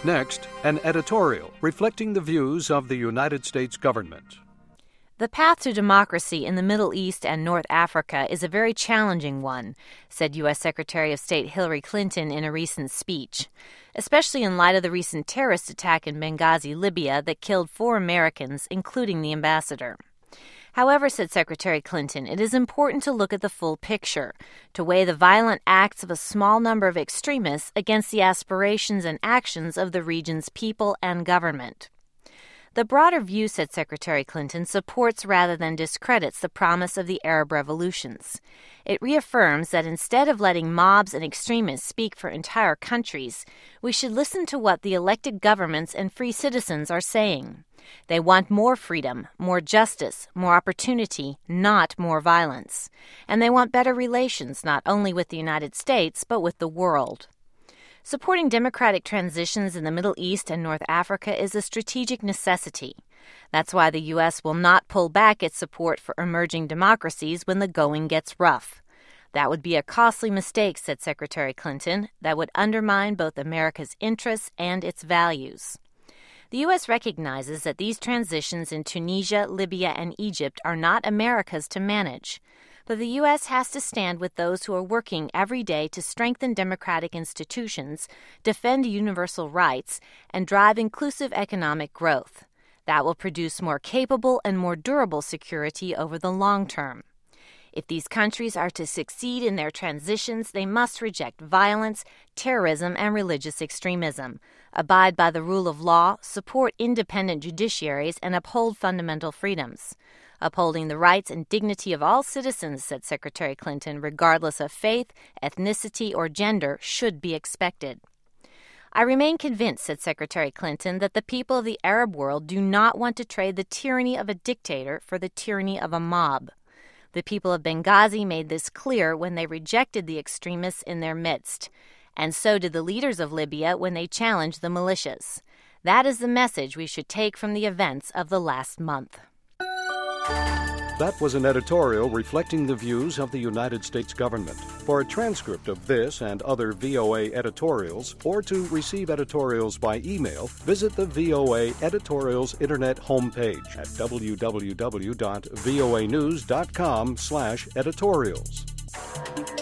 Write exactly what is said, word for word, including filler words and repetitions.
Next, an editorial reflecting the views of the United States government. The path to democracy in the Middle East and North Africa is a very challenging one, said U S Secretary of State Hillary Clinton in a recent speech, especially in light of the recent terrorist attack in Benghazi, Libya, that killed four Americans, including the ambassador. However, said Secretary Clinton, it is important to look at the full picture, to weigh the violent acts of a small number of extremists against the aspirations and actions of the region's people and government. The broader view, said Secretary Clinton, supports rather than discredits the promise of the Arab revolutions. It reaffirms that instead of letting mobs and extremists speak for entire countries, we should listen to what the elected governments and free citizens are saying. They want more freedom, more justice, more opportunity, not more violence. And they want better relations not only with the United States, but with the world. Supporting democratic transitions in the Middle East and North Africa is a strategic necessity. That's why the U S will not pull back its support for emerging democracies when the going gets rough. That would be a costly mistake, said Secretary Clinton, that would undermine both America's interests and its values. The U S recognizes that these transitions in Tunisia, Libya, and Egypt are not America's to manage. But the U S has to stand with those who are working every day to strengthen democratic institutions, defend universal rights, and drive inclusive economic growth. That will produce more capable and more durable security over the long term. If these countries are to succeed in their transitions, they must reject violence, terrorism, and religious extremism, abide by the rule of law, support independent judiciaries, and uphold fundamental freedoms. Upholding the rights and dignity of all citizens, said Secretary Clinton, regardless of faith, ethnicity, or gender, should be expected. I remain convinced, said Secretary Clinton, that the people of the Arab world do not want to trade the tyranny of a dictator for the tyranny of a mob. The people of Benghazi made this clear when they rejected the extremists in their midst, and so did the leaders of Libya when they challenged the militias. That is the message we should take from the events of the last month. That was an editorial reflecting the views of the United States government. For a transcript of this and other V O A editorials, or to receive editorials by email, visit the V O A Editorials Internet homepage at w w w dot voa news dot com slash editorials.